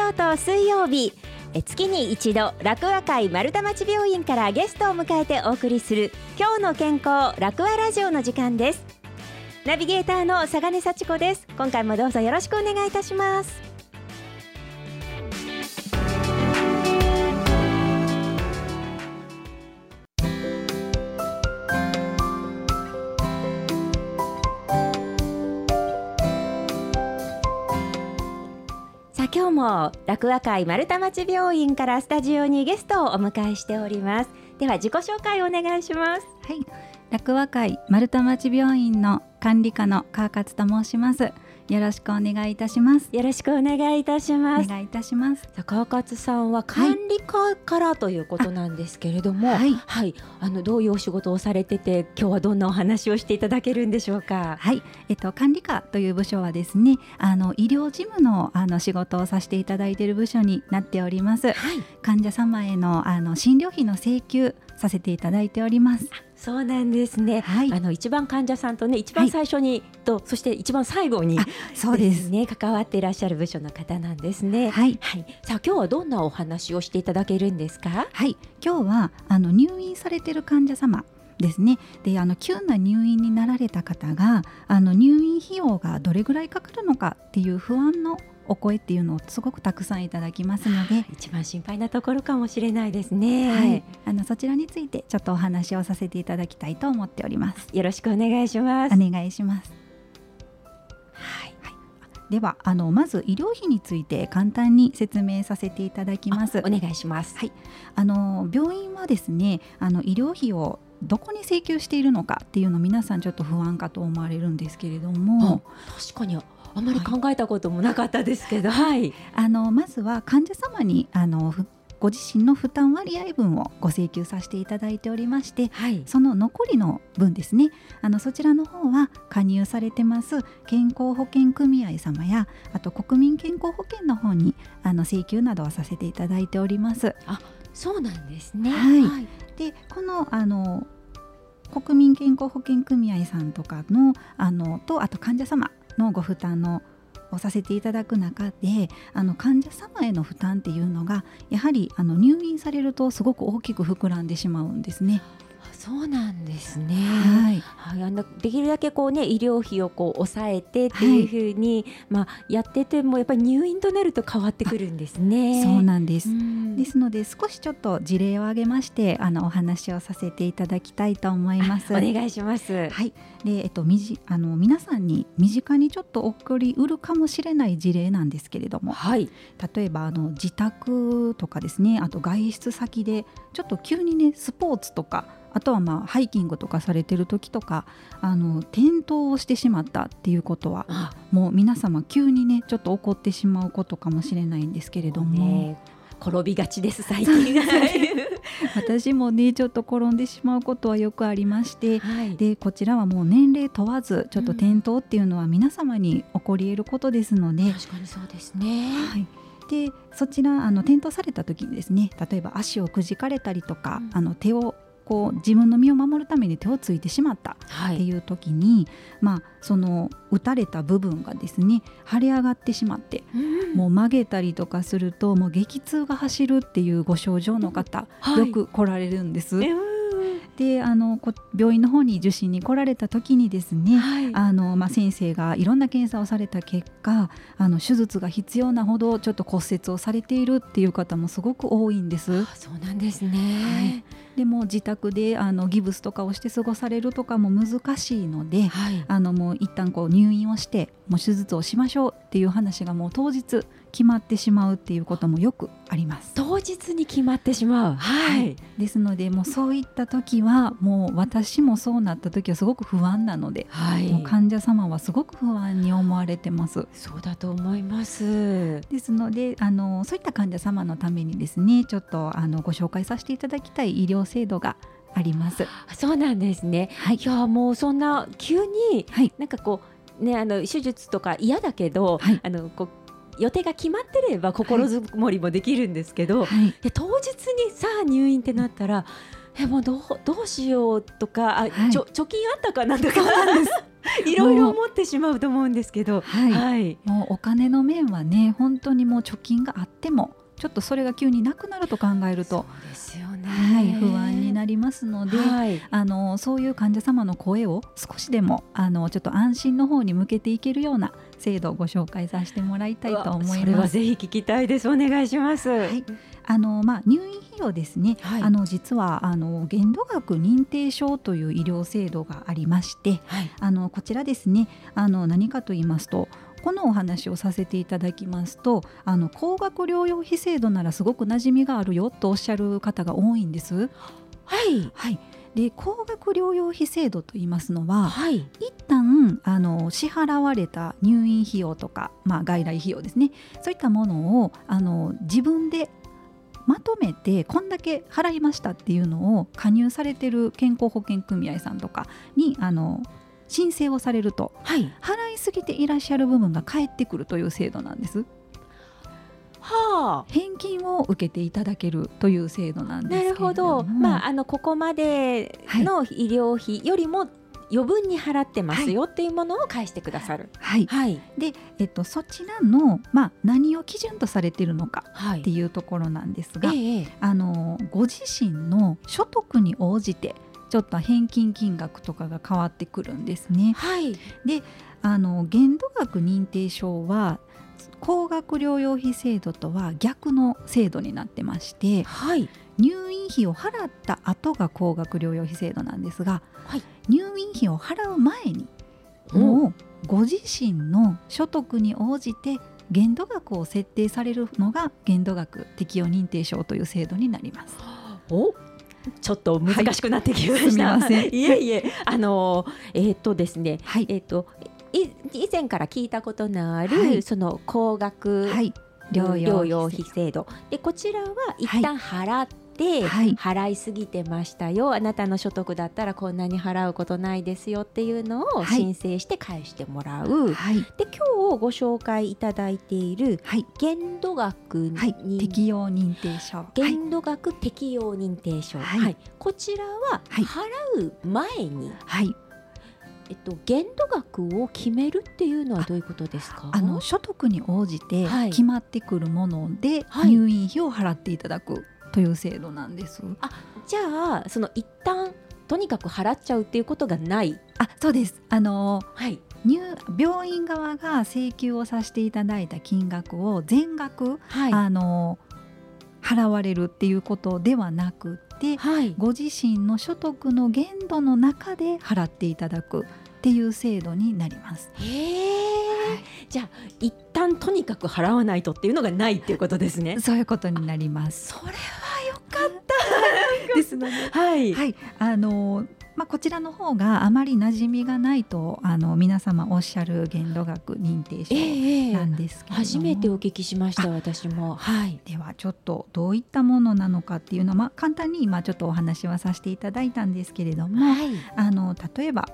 曜と水曜日、月に一度楽和会丸太町病院からゲストを迎えてお送りする今日の健康楽和ラジオの時間です。ナビゲーターの佐賀根幸子です。今回もどうぞよろしくお願いいたします。今日も楽和会丸太町病院からスタジオにゲストをお迎えしております。では自己紹介をお願いします。 はい、楽和会丸太町病院の管理課の川勝と申します。よろしくお願いいたします。 よろしくお願いいたします。 お願いいたします。 川勝さんは管理課からということなんですけれども、はい、はい、どういうお仕事をされてて、今日はどんなお話をしていただけるんでしょうか。 はい、管理課という部署はですね、医療事務の仕事をさせていただいている部署になっております。はい、患者様への診療費の請求させていただいております。 そうなんですね。はい、一番患者さんとね、一番最初にと、そして一番最後にそうですね、 関わっていらっしゃる部署の方なんですね。はい、はい、さあ今日はどんなお話をしていただけるんですか。 はい、今日は入院されている患者様ですね。で、急な入院になられた方が入院費用がどれぐらいかかるのかっていう不安のお声っていうのをすごくたくさんいただきますので、 一番心配なところかもしれないですね。 はい、そちらについてちょっとお話をさせていただきたいと思っております。 よろしくお願いします。 お願いします。はい、はい、ではまず医療費について簡単に説明させていただきます。 お願いします。 はい、病院はですね、医療費をどこに請求しているのかっていうのを皆さんちょっと不安かと思われるんですけれども、 確かにあまり考えたこともなかったですけど、 はい、まずは患者様にご自身の負担割合分をご請求させていただいておりまして、はい、その残りの分ですね、そちらの方は加入されてます健康保険組合様や、あと国民健康保険の方に請求などをさせていただいております。 あ、そうなんですね。 はい、はい、でこの国民健康保険組合さんとかのと、あと患者様のご負担をさせていただく中で、患者様への負担っていうのがやはり入院されるとすごく大きく膨らんでしまうんですね。 そうなんですね。 はい、 はい、できるだけこうね、医療費をこう抑えてっていうふうに、はい、やっててもやっぱり入院となると変わってくるんですね。 そうなんです。ですので少しちょっと事例を挙げましてお話をさせていただきたいと思います。 お願いします。 はい、で皆さんに身近にちょっと起こりうるかもしれない事例なんですけれども、はい、例えば自宅とかですね、あと外出先でちょっと急にね、スポーツとか、あとはハイキングとかされてる時とか転倒をしてしまったっていうことは、もう皆様急にねちょっと起こってしまうことかもしれないんですけれども、 転びがちです最近。 私もねちょっと転んでしまうことはよくありまして、はい、でこちらはもう年齢問わずちょっと転倒っていうのは皆様に起こり得ることですので、 確かにそうですね。 はい、でそちら転倒された時にですね、例えば足をくじかれたりとか、手を自分の身を守るために手をついてしまったっていう時に、その打たれた部分がですね腫れ上がってしまって、もう曲げたりとかするともう激痛が走るっていうご症状の方、よく来られるんです。で病院の方に受診に来られた時にですね、先生がいろんな検査をされた結果手術が必要なほどちょっと骨折をされているっていう方もすごく多いんです。 そうなんですね。 はい、でも自宅でギブスとかをして過ごされるとかも難しいので、はい、もう一旦入院をしてもう手術をしましょうっていう話がもう当日決まってしまうっていうこともよくあります。 当日に決まってしまう。はい、 ですのでもうそういった時はもう私もそうなった時はすごく不安なので、はい、もう患者様はすごく不安に思われてます。 そうだと思います。 ですのでそういった患者様のためにですね、ちょっとご紹介させていただきたい医療制度があります。 そうなんですね。はい、いやもうそんな急に、なんかこうね手術とか嫌だけど、はい、予定が決まってれば心づもりもできるんですけど、はい、当日にさあ入院ってなったら、もうどうしようとか、貯金あったかなとかいろいろ思ってしまうと思うんですけど、 はいはい、もうお金の面はね本当にもう貯金があってもちょっとそれが急になくなると考えるとそうですよね、 はい、不安になりますので、はい、そういう患者様の声を少しでもちょっと安心の方に向けていけるような制度をご紹介させてもらいたいと思います。 それはぜひ聞きたいです。お願いします。はい、 入院費用ですね、はい、実は限度額認定証という医療制度がありまして、はい、こちらですね何かと言いますとこのお話をさせていただきますと高額療養費制度ならすごく馴染みがあるよとおっしゃる方が多いんです。 はい、はい、 で高額療養費制度といいますのは、 はい、 一旦支払われた入院費用とか、外来費用ですねそういったものを自分でまとめてこんだけ払いましたっていうのを加入されている健康保険組合さんとかに申請をされると、はい、払いすぎていらっしゃる部分が返ってくるという制度なんです。 はあ、 返金を受けていただけるという制度なんですけれども、 なるほど、ここまでの医療費よりも余分に払ってますよっていうものを返してくださる。 はいはい、で、そちらの、何を基準とされているのかっていうところなんですが、ご自身の所得に応じてちょっと返金金額とかが変わってくるんですね。 はい、 で限度額認定証は高額療養費制度とは逆の制度になってまして、 はい、 入院費を払った後が高額療養費制度なんですが、 はい、 入院費を払う前にもうご自身の所得に応じて限度額を設定されるのが限度額適用認定証という制度になります。 お、ちょっと難しくなってきました。 すみません。 いえいえ、ですね、はい、以前から聞いたことのある、はい、その高額、はい、療養費制度でこちらは一旦払って、はい、払いすぎてましたよ、あなたの所得だったらこんなに払うことないですよっていうのを申請して返してもらう、はい、で今日ご紹介いただいている限度額に、 はい、適用認定証、 限度額適用認定証、はいはい、こちらは払う前に、はい、限度額を決めるっていうのはどういうことですか？ 所得に応じて決まってくるもので入院費を払っていただくという制度なんです。 じゃあその一旦とにかく払っちゃうっていうことがない？ そうです。はい、病院側が請求をさせていただいた金額を全額、はい、払われるっていうことではなくて、はい、ご自身の所得の限度の中で払っていただくっていう制度になります。 はい、じゃあ一旦とにかく払わないとっていうのがないっていうことですね。 そういうことになります。 それはよかったですね。はい、 はい、こちらの方があまり馴染みがないと皆様おっしゃる限度額認定証なんですけれども、 初めてお聞きしました。私も、はい、 ではちょっとどういったものなのかっていうのは、簡単に今ちょっとお話はさせていただいたんですけれども、はい、例えば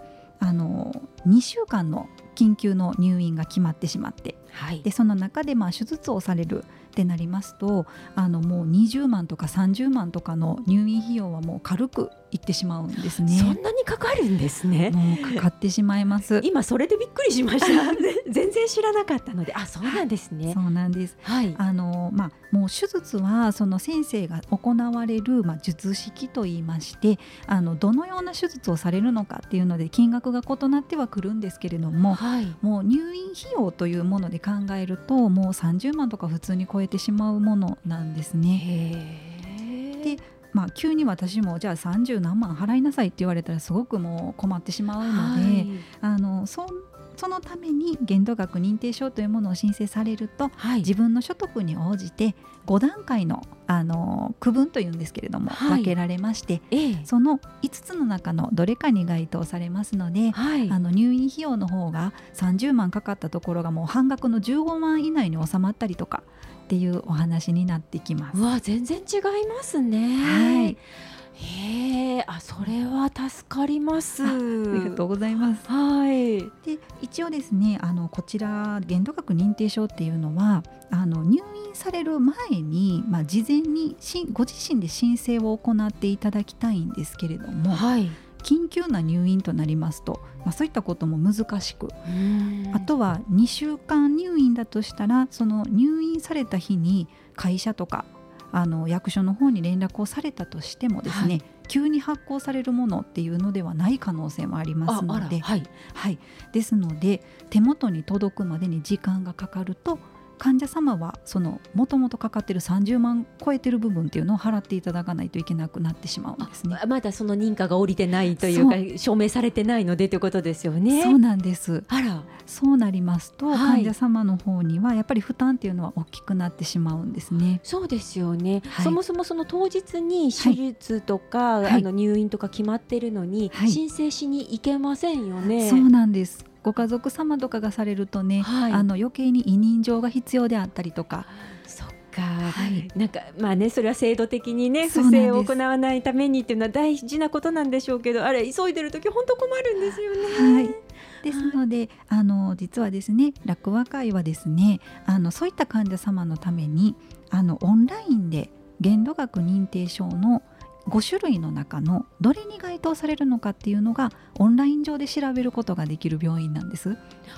2週間の緊急の入院が決まってしまって、はい、でその中で手術をされるってなりますともう20万とか30万とかの入院費用はもう軽くいってしまうんですね。 そんなにかかるんですね。 もうかかってしまいます。 今それでびっくりしました全然知らなかったので。そうなんですね。 そうなんです。はい、もう手術はその先生が行われる、術式といいましてどのような手術をされるのかっていうので金額が異なってはくるんですけれども、はい、もう入院費用というもので考えるともう30万とか普通に超えてしまうものなんですね。で急に私もじゃあ30何万払いなさいって言われたらすごくもう困ってしまうので、はい、そのために限度額認定証というものを申請されると、はい、自分の所得に応じて5段階の、区分というんですけれども、はい、分けられまして、その5つの中のどれかに該当されますので、はい、入院費用の方が30万かかったところがもう半額の15万以内に収まったりとかっていうお話になってきます。 うわ、全然違いますね。はい、それは助かります。 ありがとうございます。 はい、 で一応ですねこちら限度額認定証っていうのは入院される前に、事前にご自身で申請を行っていただきたいんですけれども、はい、 緊急な入院となりますと、そういったことも難しく、あとは2週間入院だとしたら、その入院された日に会社とか役所の方に連絡をされたとしてもですね、急に発行されるものっていうのではない可能性もありますので、ですので手元に届くまでに時間がかかると、患者様はそのもともとかかっている30万超えてる部分っていうのを払っていただかないといけなくなってしまうんですね。 まだその認可が下りてないというか、証明されてないのでということですよね。 そうなんです。 あら、 そうなりますと、患者様の方にはやっぱり負担っていうのは大きくなってしまうんですね。 そうですよね、そもそもその当日に手術とか、入院とか決まってるのに、申請しに行けませんよね。 そうなんです。ご家族様とかがされるとね、余計に委任状が必要であったりとか。 そっか、なんかそれは制度的にね、不正を行わないためにっていうのは大事なことなんでしょうけど、あれ急いでる時本当困るんですよね。 ですので、実はですね、楽和会はですね、そういった患者様のためにオンラインで限度額認定証の5種類の中のどれに該当されるのかっていうのがオンライン上で調べることができる病院なんです。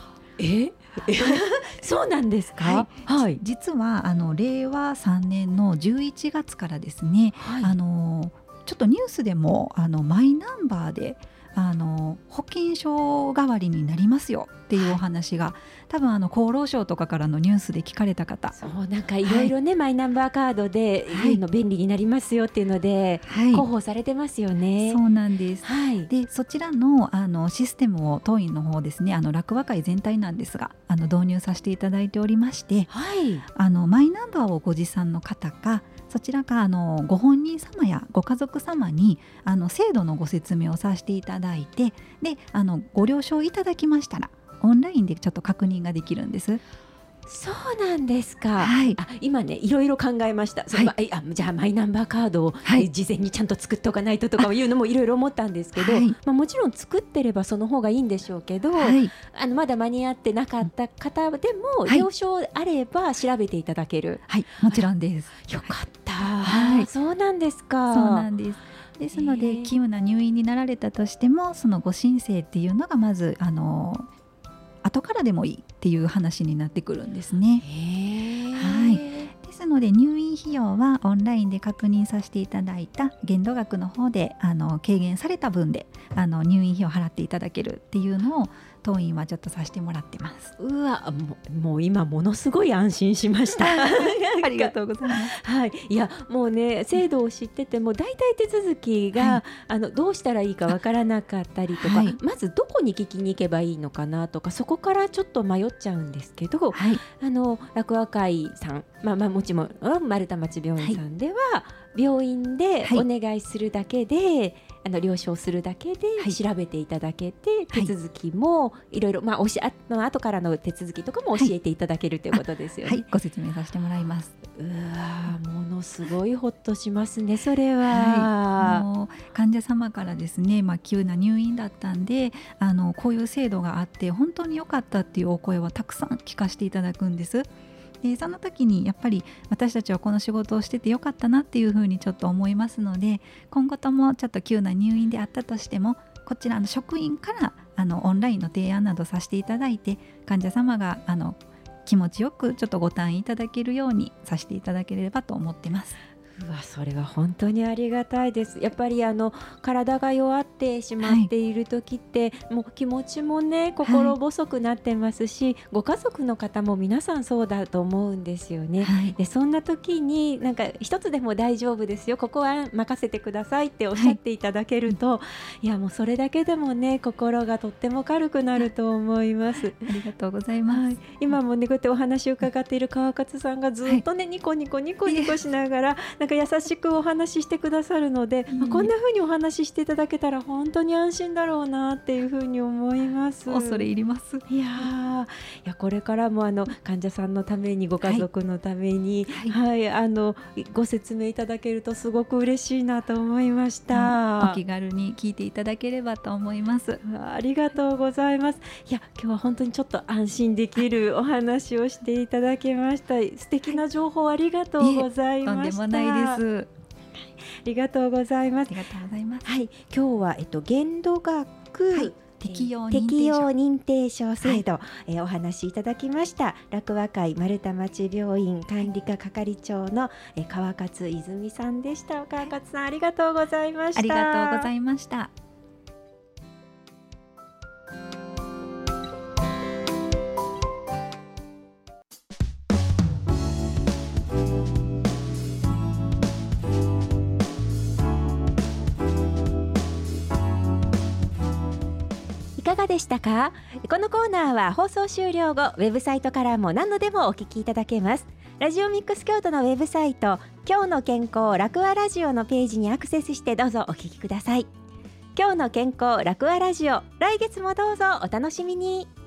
そうなんですか。 実は令和3年の11月からですね、ちょっとニュースでもマイナンバーで保険証代わりになりますよっていうお話が、多分厚労省とかからのニュースで聞かれた方、 なんかいろいろね、マイナンバーカードで便利になりますよっていうので、広報されてますよね。 そうなんです。でそちらのシステムを当院の方ですね、楽和会全体なんですが導入させていただいておりまして、マイナンバーをご持参の方か、そちらかご本人様やご家族様に制度のご説明をさせていただいて、でご了承いただきましたらオンラインでちょっと確認ができるんです。 そうなんですか。今ね、いろいろ考えました。じゃあマイナンバーカードを事前にちゃんと作っておかないととかいうのもいろいろ思ったんですけど、もちろん作ってればその方がいいんでしょうけど、まだ間に合ってなかった方でも了承あれば調べていただける。 もちろんです。 よかった。そうなんですか。 そうなんです。ですので急な入院になられたとしても、そのご申請っていうのがまず後からでもいいっていう話になってくるんですね。ですので入院費用はオンラインで確認させていただいた限度額の方で軽減された分で入院費を払っていただけるっていうのを当院はちょっとさせてもらってます。 もう今ものすごい安心しましたありがとうございます。 いやもうね、制度を知ってても大体手続きが、どうしたらいいかわからなかったりとか、まずどこに聞きに行けばいいのかなとか、そこからちょっと迷っちゃうんですけど、楽和会さん、もちろん丸太町病院さんでは、病院でお願いするだけで、了承するだけで調べていただけて、手続きもいろいろ、後からの手続きとかも教えていただけるということですよね。 ご説明させてもらいます。 ものすごいほっとしますね、それは。 もう患者様からですね、急な入院だったんでこういう制度があって本当に良かったっていうお声はたくさん聞かせていただくんです。でその時にやっぱり私たちはこの仕事をしててよかったなっていうふうにちょっと思いますので、今後ともちょっと急な入院であったとしても、こちらの職員からオンラインの提案などさせていただいて、患者様が気持ちよくちょっとご退院いただけるようにさせていただければと思ってます。 それは本当にありがたいです。やっぱり体が弱ってしまっている時って、もう気持ちもね、心細くなってますし、ご家族の方も皆さんそうだと思うんですよね。でそんな時になんか一つでも大丈夫ですよ、ここは任せてくださいっておっしゃっていただけると、いやもうそれだけでもね、心がとっても軽くなると思います。 ありがとうございます。 今もね、こうやってお話を伺っている川勝さんがずっとね、ニコニコニコニコしながらなんか優しくお話ししてくださるので、こんな風にお話ししていただけたら本当に安心だろうなっていう風に思います。 恐れ入ります。 いやこれからも患者さんのために、ご家族のために、ご説明いただけるとすごく嬉しいなと思いました。 お気軽に聞いていただければと思います。 ありがとうございます。いや今日は本当にちょっと安心できるお話をしていただきました。素敵な情報ありがとうございました。 とんでもないです。 りがとうございます。 ありがとうございます。 はい、今日は限度額、 はい、適用認定証制度、お話しいただきました。楽和会丸太町病院管理課係長の川勝泉さんでした。川勝さん、ありがとうございました。 ありがとうございました。 いかがでしたか？このコーナーは放送終了後、ウェブサイトからも何度でもお聞きいただけます。ラジオミックス京都のウェブサイト、今日の健康楽和ラジオのページにアクセスしてどうぞお聞きください。今日の健康楽和ラジオ、来月もどうぞお楽しみに。